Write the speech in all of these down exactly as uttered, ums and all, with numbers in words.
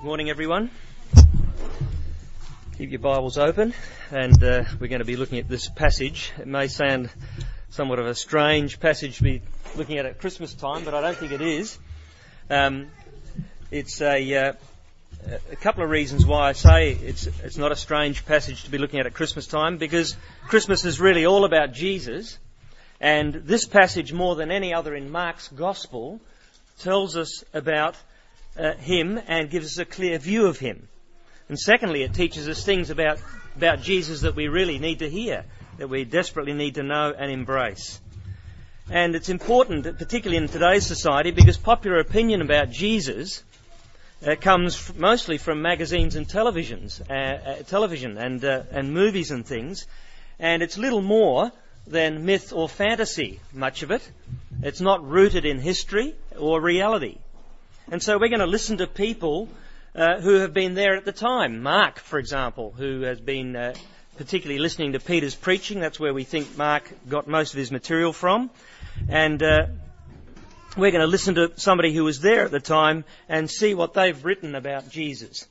Good morning, everyone. Keep your Bibles open, and uh, we're going to be looking at this passage. It may sound somewhat of a strange passage to be looking at at Christmas time, but I don't think it is. Um, it's a, uh, a couple of reasons why I say it's it's not a strange passage to be looking at at Christmas time, because Christmas is really all about Jesus, and this passage, more than any other in Mark's Gospel, tells us about uh, him and gives us a clear view of him. And secondly, it teaches us things about, about Jesus that we really need to hear, that we desperately need to know and embrace. And it's important, particularly in today's society, because popular opinion about Jesus uh, comes f- mostly from magazines and televisions, uh, uh, television and uh, and movies and things, and it's little more than myth or fantasy, much of it. It's not rooted in history or reality. And so we're going to listen to people uh, who have been there at the time. Mark, for example, who has been uh, particularly listening to Peter's preaching. That's where we think Mark got most of his material from. And uh, we're going to listen to somebody who was there at the time and see what they've written about Jesus.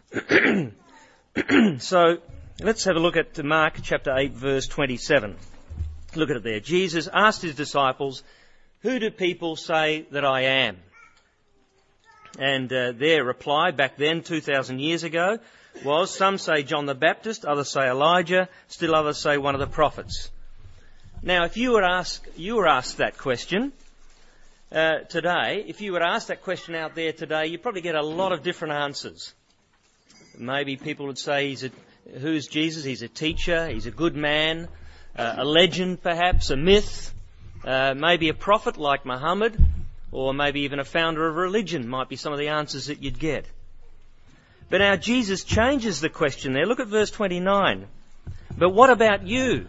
So let's have a look at Mark chapter eight, verse twenty-seven. Look at it there. Jesus asked his disciples, "Who do people say that I am?" And uh, their reply back then, two thousand years ago, was, some say John the Baptist, others say Elijah, still others say one of the prophets. Now, if you were asked, you were asked that question uh, today, if you were asked that question out there today, you'd probably get a lot of different answers. Maybe people would say, he's a, who's Jesus? He's a teacher, he's a good man, uh, a legend perhaps, a myth, uh, maybe a prophet like Muhammad, or maybe even a founder of religion might be some of the answers that you'd get. But now Jesus changes the question there. Look at verse twenty-nine. "But what about you?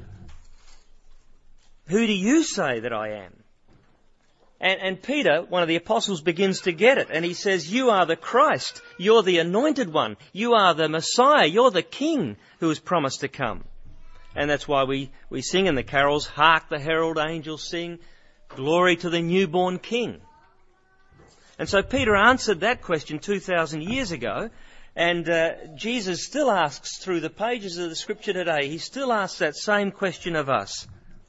Who do you say that I am?" And, and Peter, one of the apostles, begins to get it. And he says, "You are the Christ. You're the anointed one. You are the Messiah. You're the King who was promised to come." And that's why we, we sing in the carols, "Hark the herald angels sing, glory to the newborn King." And so Peter answered that question two thousand years ago, and uh, Jesus still asks through the pages of the Scripture today, he still asks that same question of us.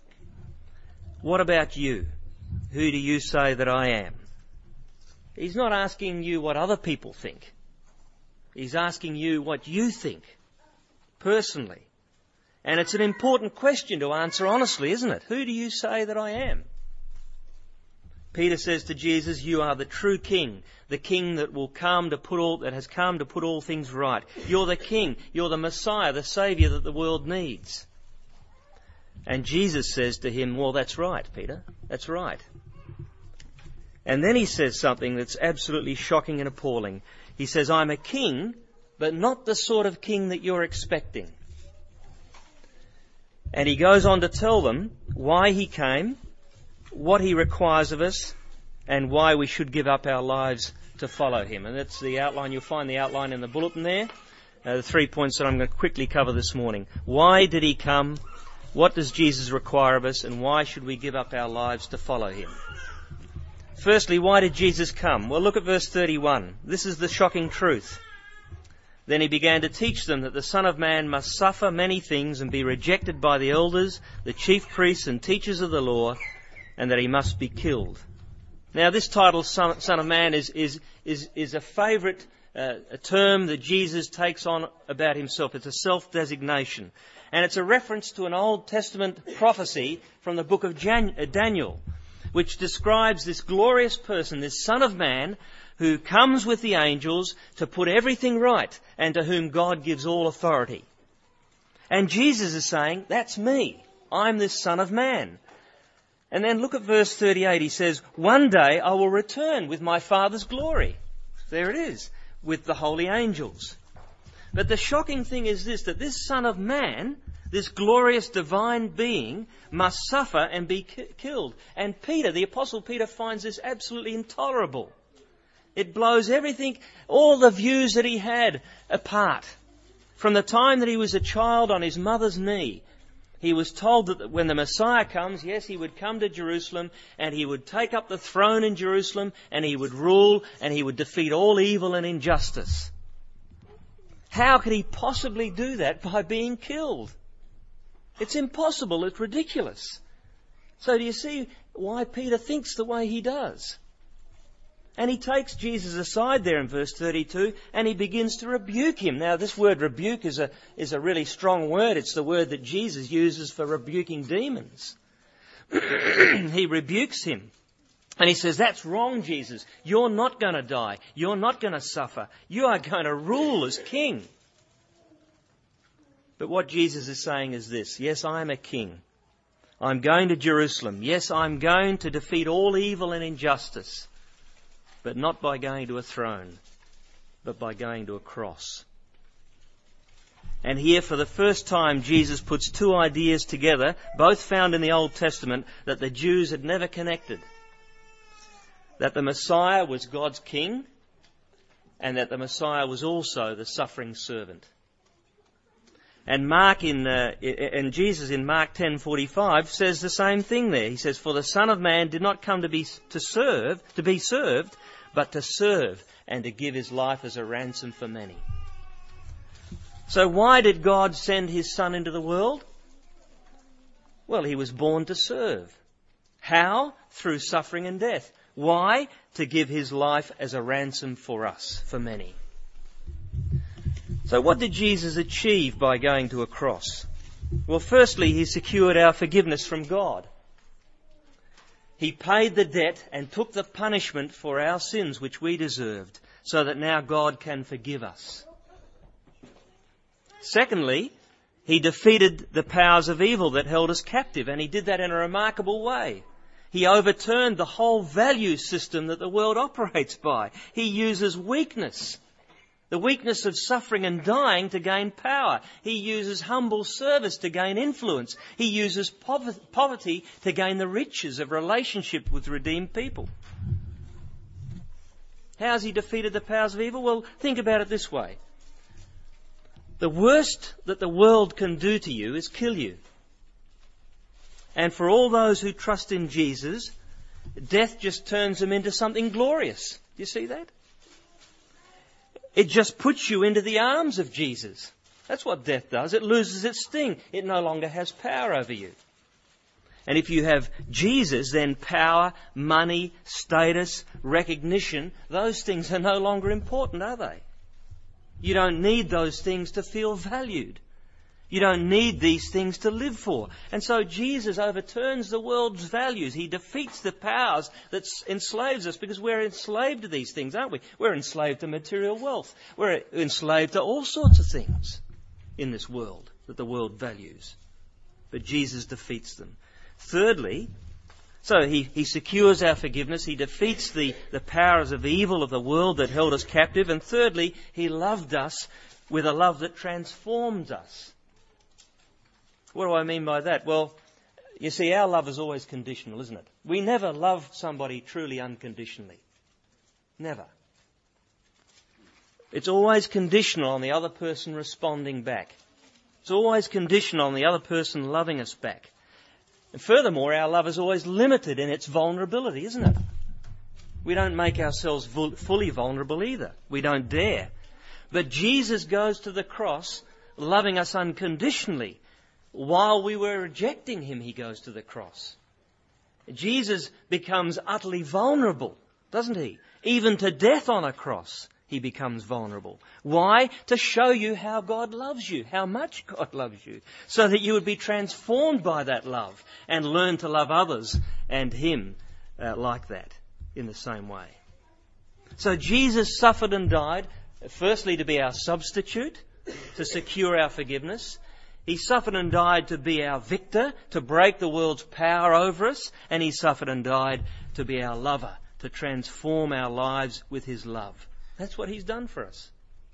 What about you? Who do you say that I am? He's not asking you what other people think. He's asking you what you think, personally. And it's an important question to answer honestly, isn't it? Who do you say that I am? Peter says to Jesus, "You are the true King, the King that will come to put all, that has come to put all things right. You're the King, you're the Messiah, the Saviour that the world needs." And Jesus says to him, "Well, that's right, Peter, that's right." And then he says something that's absolutely shocking and appalling. He says, "I'm a king, but not the sort of king that you're expecting." And he goes on to tell them why he came, what he requires of us, and why we should give up our lives to follow him. And that's the outline. You'll find the outline in the bulletin there. Uh, the three points that I'm going to quickly cover this morning. Why did he come? What does Jesus require of us? And why should we give up our lives to follow him? Firstly, why did Jesus come? Well, look at verse thirty-one. This is the shocking truth. "Then he began to teach them that the Son of Man must suffer many things and be rejected by the elders, the chief priests and teachers of the law, and that he must be killed." Now, this title, Son, Son of Man, is is is, is a favourite uh, a term that Jesus takes on about himself. It's a self-designation. And it's a reference to an Old Testament prophecy from the book of Jan- uh, Daniel, which describes this glorious person, this Son of Man, who comes with the angels to put everything right and to whom God gives all authority. And Jesus is saying, that's me. I'm this Son of Man. And then look at verse thirty-eight. He says, "One day I will return with my Father's glory." There it is, with the holy angels. But the shocking thing is this, that this Son of Man, this glorious divine being, must suffer and be ki- killed. And Peter, the Apostle Peter, finds this absolutely intolerable. It blows everything, all the views that he had, apart. From the time that he was a child on his mother's knee, he was told that when the Messiah comes, yes, he would come to Jerusalem and he would take up the throne in Jerusalem and he would rule and he would defeat all evil and injustice. How could he possibly do that by being killed? It's impossible. It's ridiculous. So do you see why Peter thinks the way he does? And he takes Jesus aside there in verse thirty-two and he begins to rebuke him. Now this word rebuke is a, is a really strong word. It's the word that Jesus uses for rebuking demons. He rebukes him. And he says, that's wrong, Jesus. You're not going to die. You're not going to suffer. You are going to rule as king. But what Jesus is saying is this. Yes, I am a king. I'm going to Jerusalem. Yes, I'm going to defeat all evil and injustice. But not by going to a throne, but by going to a cross. And here, for the first time, Jesus puts two ideas together, both found in the Old Testament, that the Jews had never connected. That the Messiah was God's king, and that the Messiah was also the suffering servant. And Mark in, uh, and Jesus in Mark ten forty-five says the same thing there. He says, "For the Son of Man did not come to be to serve, to be served, but to serve and to give his life as a ransom for many." So why did God send his Son into the world? Well, he was born to serve. How? Through suffering and death. Why? To give his life as a ransom for us, for many. So what did Jesus achieve by going to a cross? Well, firstly, he secured our forgiveness from God. He paid the debt and took the punishment for our sins which we deserved, so that now God can forgive us. Secondly, he defeated the powers of evil that held us captive, and he did that in a remarkable way. He overturned the whole value system that the world operates by. He uses weakness, the weakness of suffering and dying, to gain power. He uses humble service to gain influence. He uses poverty to gain the riches of relationship with redeemed people. How has he defeated the powers of evil? Well, think about it this way. The worst that the world can do to you is kill you. And for all those who trust in Jesus, death just turns them into something glorious. Do you see that? It just puts you into the arms of Jesus. That's what death does. It loses its sting. It no longer has power over you. And if you have Jesus, then power, money, status, recognition, those things are no longer important, are they? You don't need those things to feel valued. You don't need these things to live for. And so Jesus overturns the world's values. He defeats the powers that enslaves us, because we're enslaved to these things, aren't we? We're enslaved to material wealth. We're enslaved to all sorts of things in this world that the world values. But Jesus defeats them. Thirdly, so he, he secures our forgiveness. He defeats the, the powers of evil of the world that held us captive. And thirdly, he loved us with a love that transforms us. What do I mean by that? Well, you see, our love is always conditional, isn't it? We never love somebody truly unconditionally. Never. It's always conditional on the other person responding back. It's always conditional on the other person loving us back. And furthermore, our love is always limited in its vulnerability, isn't it? We don't make ourselves fully vulnerable either. We don't dare. But Jesus goes to the cross loving us unconditionally. While we were rejecting him, he goes to the cross. Jesus becomes utterly vulnerable, doesn't he? Even to death on a cross, he becomes vulnerable. Why? To show you how God loves you, how much God loves you, so that you would be transformed by that love and learn to love others and him uh, like that, in the same way. So Jesus suffered and died, firstly to be our substitute, to secure our forgiveness. He suffered and died to be our victor, to break the world's power over us. And he suffered and died to be our lover, to transform our lives with his love. That's what he's done for us.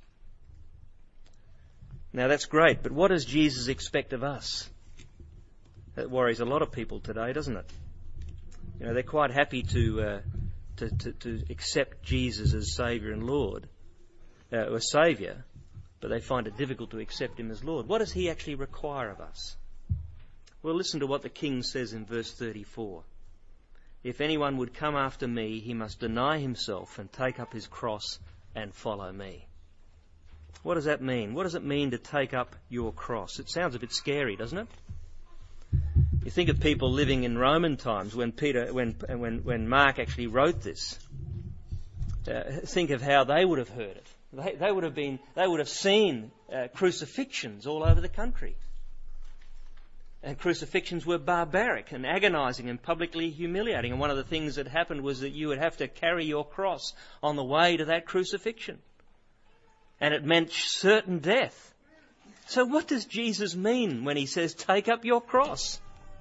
Now that's great, but what does Jesus expect of us? That worries a lot of people today, doesn't it? You know, they're quite happy to uh, to, to, to accept Jesus as Saviour and Lord, uh, or Saviour, but they find it difficult to accept him as Lord. What does he actually require of us? Well, listen to what the King says in verse thirty-four. If anyone would come after me, he must deny himself and take up his cross and follow me. What does that mean? What does it mean to take up your cross? It sounds a bit scary, doesn't it? You think of people living in Roman times when Peter, when when when Mark actually wrote this. Uh, think of how they would have heard it. They, they would have been, they would have seen uh, crucifixions all over the country. And crucifixions were barbaric and agonising and publicly humiliating. And one of the things that happened was that you would have to carry your cross on the way to that crucifixion. And it meant certain death. So what does Jesus mean when he says, take up your cross?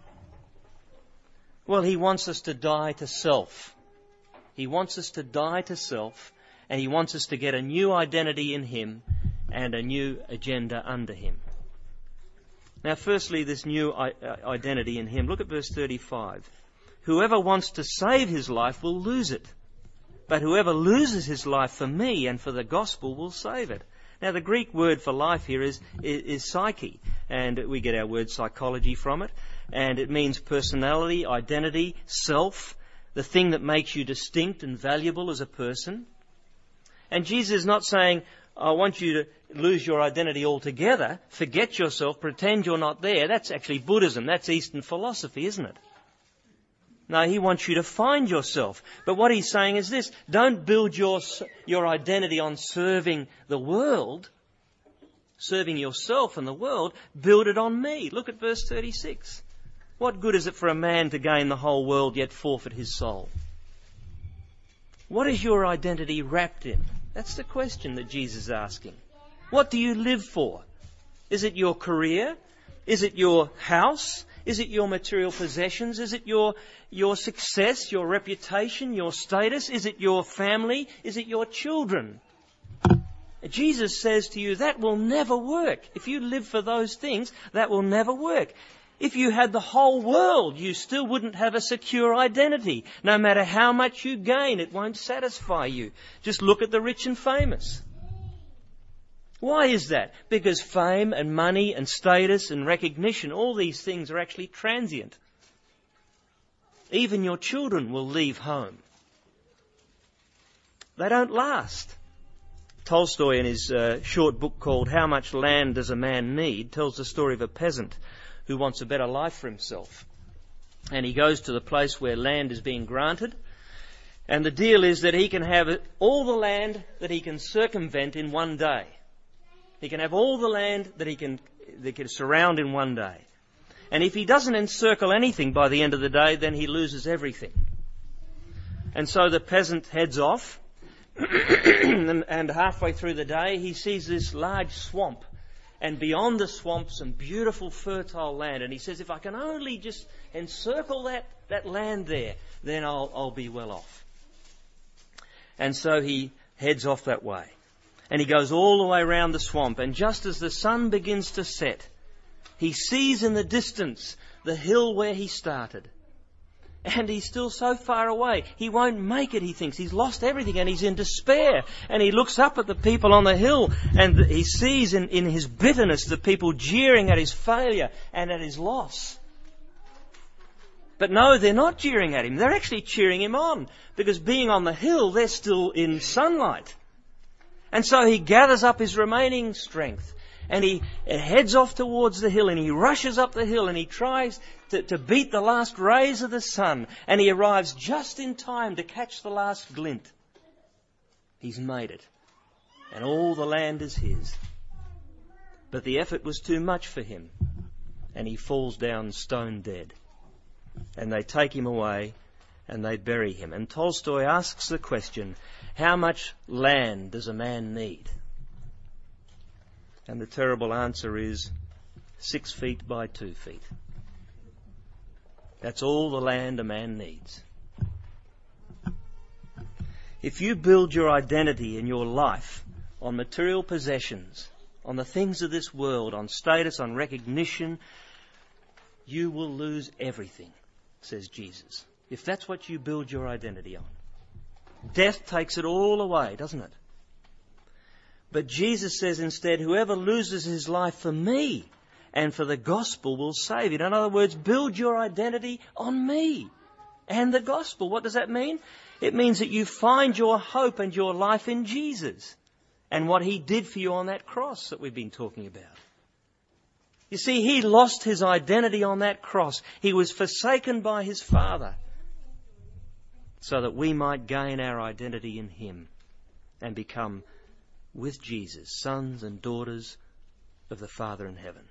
Well, he wants us to die to self. He wants us to die to self, and he wants us to get a new identity in him and a new agenda under him. Now, firstly, this new identity in him. Look at verse thirty-five. Whoever wants to save his life will lose it. But whoever loses his life for me and for the gospel will save it. Now, the Greek word for life here is, is, is psyche, and we get our word psychology from it. And it means personality, identity, self, the thing that makes you distinct and valuable as a person. And Jesus is not saying, I want you to lose your identity altogether, forget yourself, pretend you're not there. That's actually Buddhism. That's Eastern philosophy, isn't it? No, he wants you to find yourself. But what he's saying is this: don't build your, your identity on serving the world, serving yourself and the world. Build it on me. Look at verse thirty-six. What good is it for a man to gain the whole world yet forfeit his soul? What is your identity wrapped in? That's the question that Jesus is asking. What do you live for? Is it your career? Is it your house? Is it your material possessions? Is it your, your success, your reputation, your status? Is it your family? Is it your children? Jesus says to you, that will never work. If you live for those things, that will never work. If you had the whole world, you still wouldn't have a secure identity. No matter how much you gain, it won't satisfy you. Just look at the rich and famous. Why is that? Because fame and money and status and recognition, all these things are actually transient. Even your children will leave home. They don't last. Tolstoy, in his uh, short book called How Much Land Does a Man Need, tells the story of a peasant who wants a better life for himself. And he goes to the place where land is being granted. And the deal is that he can have all the land that he can circumvent in one day. He can have all the land that he can, that can surround in one day. And if he doesn't encircle anything by the end of the day, then he loses everything. And so the peasant heads off. and, and halfway through the day, he sees this large swamp. And beyond the swamp, some beautiful fertile land. And he says, if I can only just encircle that, that land there, then I'll, I'll be well off. And so he heads off that way. And he goes all the way around the swamp. And just as the sun begins to set, he sees in the distance the hill where he started. And he's still so far away. He won't make it, he thinks. He's lost everything and he's in despair. And he looks up at the people on the hill and he sees in, in his bitterness the people jeering at his failure and at his loss. But no, they're not jeering at him. They're actually cheering him on. Because being on the hill, they're still in sunlight. And so he gathers up his remaining strength. And he heads off towards the hill and he rushes up the hill and he tries to, to beat the last rays of the sun. And he arrives just in time to catch the last glint. He's made it. And all the land is his. But the effort was too much for him. And he falls down stone dead. And they take him away and they bury him. And Tolstoy asks the question, how much land does a man need? And the terrible answer is six feet by two feet. That's all the land a man needs. If you build your identity in your life on material possessions, on the things of this world, on status, on recognition, you will lose everything, says Jesus. If that's what you build your identity on. Death takes it all away, doesn't it? But Jesus says instead, whoever loses his life for me and for the gospel will save it. In other words, build your identity on me and the gospel. What does that mean? It means that you find your hope and your life in Jesus. and what he did for you on that cross that we've been talking about. You see, he lost his identity on that cross. He was forsaken by his Father so that we might gain our identity in him and become, with Jesus, sons and daughters of the Father in heaven.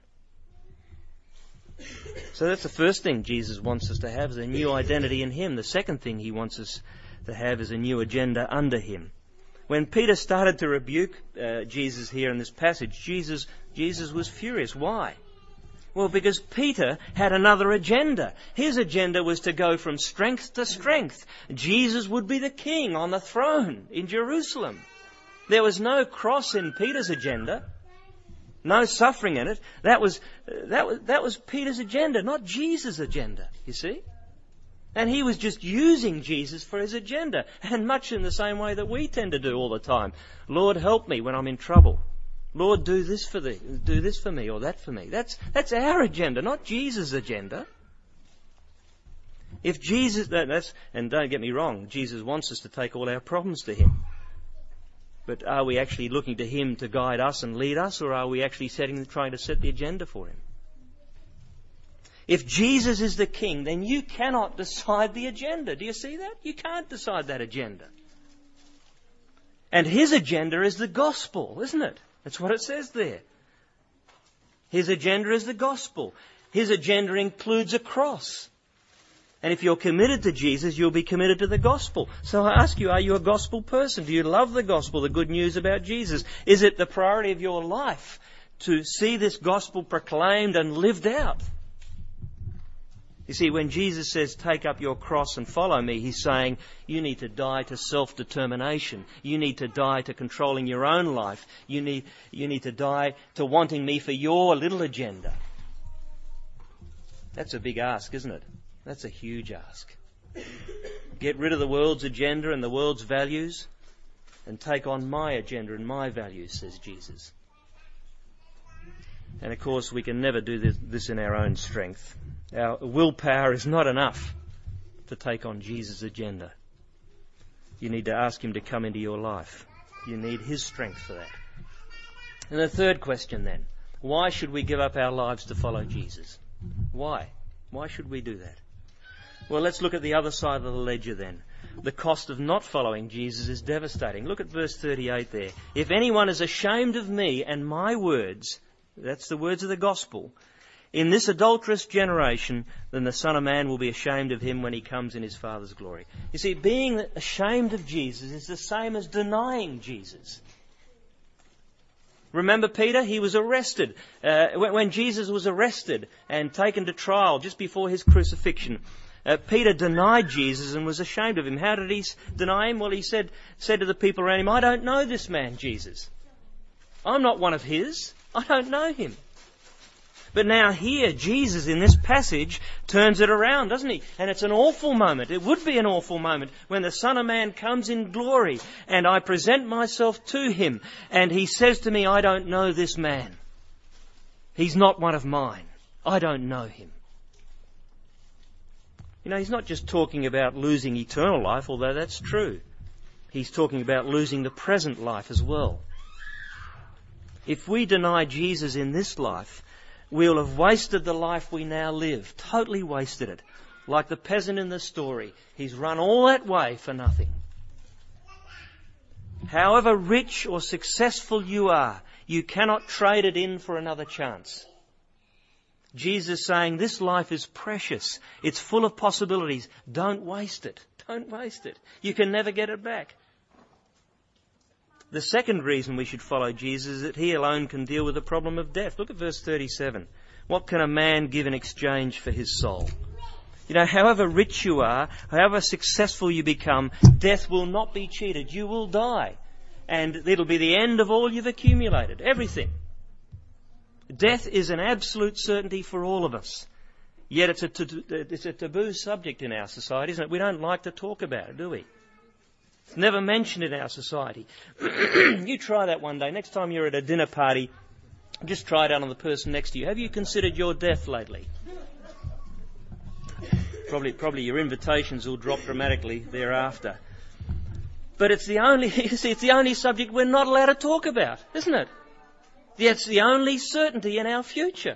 So that's the first thing Jesus wants us to have, is a new identity in him. The second thing he wants us to have is a new agenda under him. When Peter started to rebuke uh, Jesus here in this passage, Jesus, Jesus was furious. Why? Well, because Peter had another agenda. His agenda was to go from strength to strength. Jesus would be the king on the throne in Jerusalem. There was no cross in Peter's agenda. No suffering in it. That was, that was, that was Peter's agenda, not Jesus' agenda, you see. And he was just using Jesus for his agenda. And much in the same way that we tend to do all the time. Lord, help me when I'm in trouble. Lord, do this for thee, do this for me or that for me. That's, that's our agenda, not Jesus' agenda. If Jesus, that, that's, and don't get me wrong, Jesus wants us to take all our problems to him. But are we actually looking to him to guide us and lead us, or are we actually setting, trying to set the agenda for him? If Jesus is the king, then you cannot decide the agenda. Do you see that? You can't decide that agenda. And his agenda is the gospel, isn't it? That's what it says there. His agenda is the gospel. His agenda includes a cross. And if you're committed to Jesus, you'll be committed to the gospel. So I ask you, are you a gospel person? Do you love the gospel, the good news about Jesus? Is it the priority of your life to see this gospel proclaimed and lived out? You see, when Jesus says, take up your cross and follow me, he's saying you need to die to self-determination. You need to die to controlling your own life. You need, you need to die to wanting me for your little agenda. That's a big ask, isn't it? That's a huge ask. Get rid of the world's agenda and the world's values and take on my agenda and my values, says Jesus. And of course, we can never do this, this in our own strength. Our willpower is not enough to take on Jesus' agenda. You need to ask him to come into your life. You need his strength for that. And the third question then, why should we give up our lives to follow Jesus? Why? Why should we do that? Well, let's look at the other side of the ledger then. The cost of not following Jesus is devastating. Look at verse thirty-eight there. If anyone is ashamed of me and my words, that's the words of the gospel, in this adulterous generation, then the Son of Man will be ashamed of him when he comes in his Father's glory. You see, being ashamed of Jesus is the same as denying Jesus. Remember Peter? He was arrested. Uh, when Jesus was arrested and taken to trial just before his crucifixion, uh, Peter denied Jesus and was ashamed of him. How did he deny him? Well, he said, said to the people around him, I don't know this man, Jesus. I'm not one of his. I don't know him. But now here, Jesus in this passage turns it around, doesn't he? And it's an awful moment. It would be an awful moment when the Son of Man comes in glory and I present myself to him and he says to me, I don't know this man. He's not one of mine. I don't know him. You know, he's not just talking about losing eternal life, although that's true. He's talking about losing the present life as well. If we deny Jesus in this life, we'll have wasted the life we now live. Totally wasted it. Like the peasant in the story. He's run all that way for nothing. However rich or successful you are, you cannot trade it in for another chance. Jesus is saying this life is precious. It's full of possibilities. Don't waste it. Don't waste it. You can never get it back. The second reason we should follow Jesus is that he alone can deal with the problem of death. Look at verse thirty-seven. What can a man give in exchange for his soul? You know, however rich you are, however successful you become, death will not be cheated. You will die. And it'll be the end of all you've accumulated. Everything. Death is an absolute certainty for all of us. Yet it's a, t- it's a taboo subject in our society, isn't it? We don't like to talk about it, do we? It's never mentioned in our society. You try that one day. Next time you're at a dinner party, just try it out on the person next to you. Have you considered your death lately? Probably, probably your invitations will drop dramatically thereafter. But it's the only, you see, it's the only subject we're not allowed to talk about, isn't it? It's the only certainty in our future.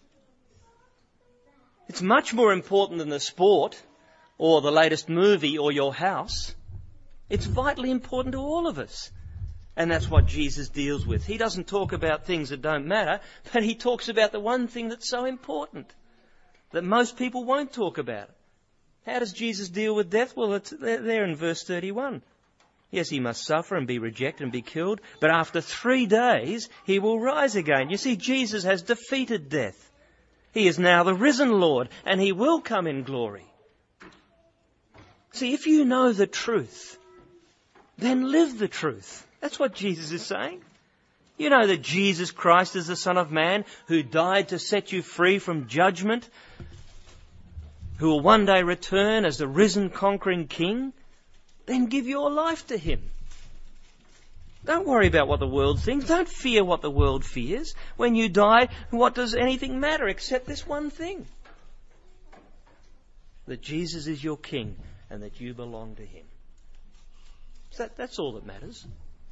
It's much more important than the sport or the latest movie or your house. It's vitally important to all of us. And that's what Jesus deals with. He doesn't talk about things that don't matter, but he talks about the one thing that's so important, that most people won't talk about. How does Jesus deal with death? Well, it's there in verse thirty-one. Yes, he must suffer and be rejected and be killed, but after three days he will rise again. You see, Jesus has defeated death. He is now the risen Lord, and he will come in glory. See, if you know the truth, then live the truth. That's what Jesus is saying. You know that Jesus Christ is the Son of Man who died to set you free from judgment, who will one day return as the risen conquering King. Then give your life to him. Don't worry about what the world thinks. Don't fear what the world fears. When you die, what does anything matter except this one thing? That Jesus is your King and that you belong to him. So that, that's all that matters.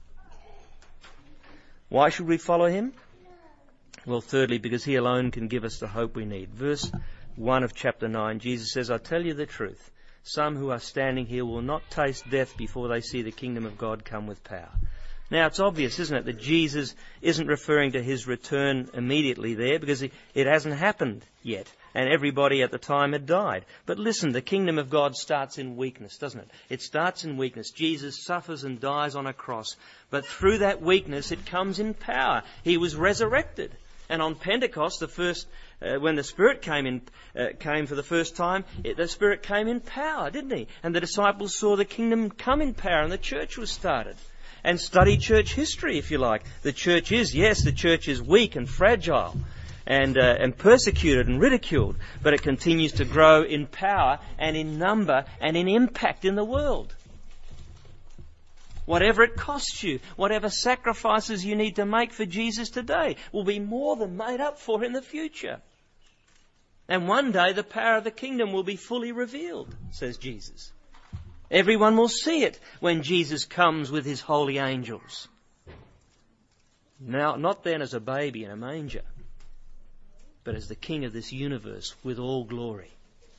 Why should we follow him? Well, thirdly, because he alone can give us the hope we need. Verse one of chapter nine, Jesus says, I tell you the truth. Some who are standing here will not taste death before they see the kingdom of God come with power. Now, it's obvious, isn't it, that Jesus isn't referring to his return immediately there because it hasn't happened yet and everybody at the time had died. But listen, the kingdom of God starts in weakness, doesn't it? It starts in weakness. Jesus suffers and dies on a cross. But through that weakness, it comes in power. He was resurrected. And on Pentecost, the first, uh, when the Spirit came in, uh, came for the first time, it, the Spirit came in power, didn't he? And the disciples saw the kingdom come in power and the church was started. And study church history, if you like. The church is, yes, the church is weak and fragile and, uh, and persecuted and ridiculed, but it continues to grow in power and in number and in impact in the world. Whatever it costs you, whatever sacrifices you need to make for Jesus today will be more than made up for in the future. And one day the power of the kingdom will be fully revealed, says Jesus. Everyone will see it when Jesus comes with his holy angels. Now, not then as a baby in a manger, but as the King of this universe with all glory.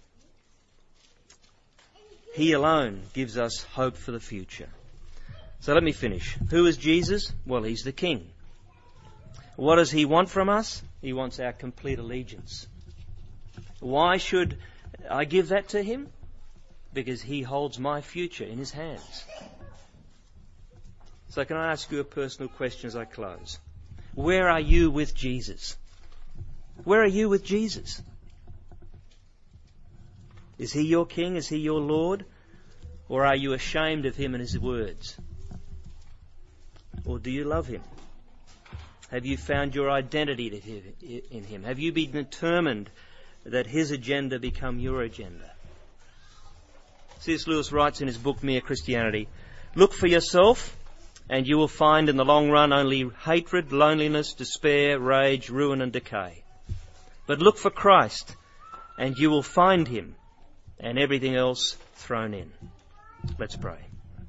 He alone gives us hope for the future. So let me finish. Who is Jesus? Well, he's the King. What does he want from us? He wants our complete allegiance. Why should I give that to him? Because he holds my future in his hands. So can I ask you a personal question as I close? Where are you with Jesus? Where are you with Jesus? Is he your King? Is he your Lord? Or are you ashamed of him and his words? Or do you love him? Have you found your identity in him? Have you been determined that his agenda become your agenda? C S Lewis writes in his book, Mere Christianity, look for yourself and you will find in the long run only hatred, loneliness, despair, rage, ruin and decay. But look for Christ and you will find him and everything else thrown in. Let's pray.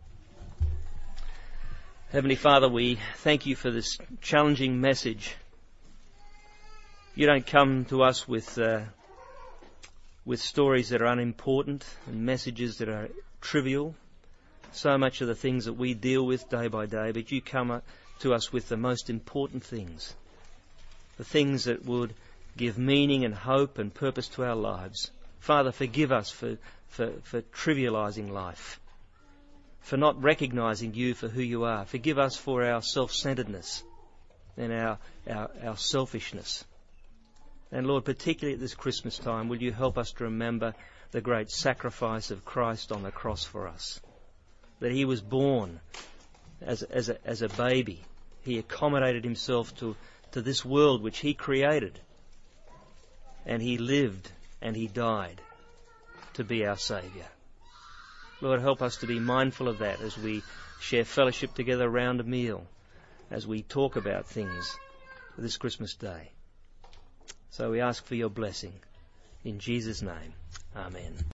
Heavenly Father, we thank you for this challenging message. You don't come to us with uh, with stories that are unimportant and messages that are trivial, so much of the things that we deal with day by day, but you come to us with the most important things, the things that would give meaning and hope and purpose to our lives. Father, forgive us for, for, for trivialising life, for not recognising you for who you are. Forgive us for our self-centeredness and our, our, our selfishness. And Lord, particularly at this Christmas time, will you help us to remember the great sacrifice of Christ on the cross for us? That he was born as, as, a, as a baby. He accommodated himself to, to this world which he created. And he lived and he died to be our Saviour. Lord, help us to be mindful of that as we share fellowship together around a meal, as we talk about things for this Christmas day. So we ask for your blessing. In Jesus' name, amen.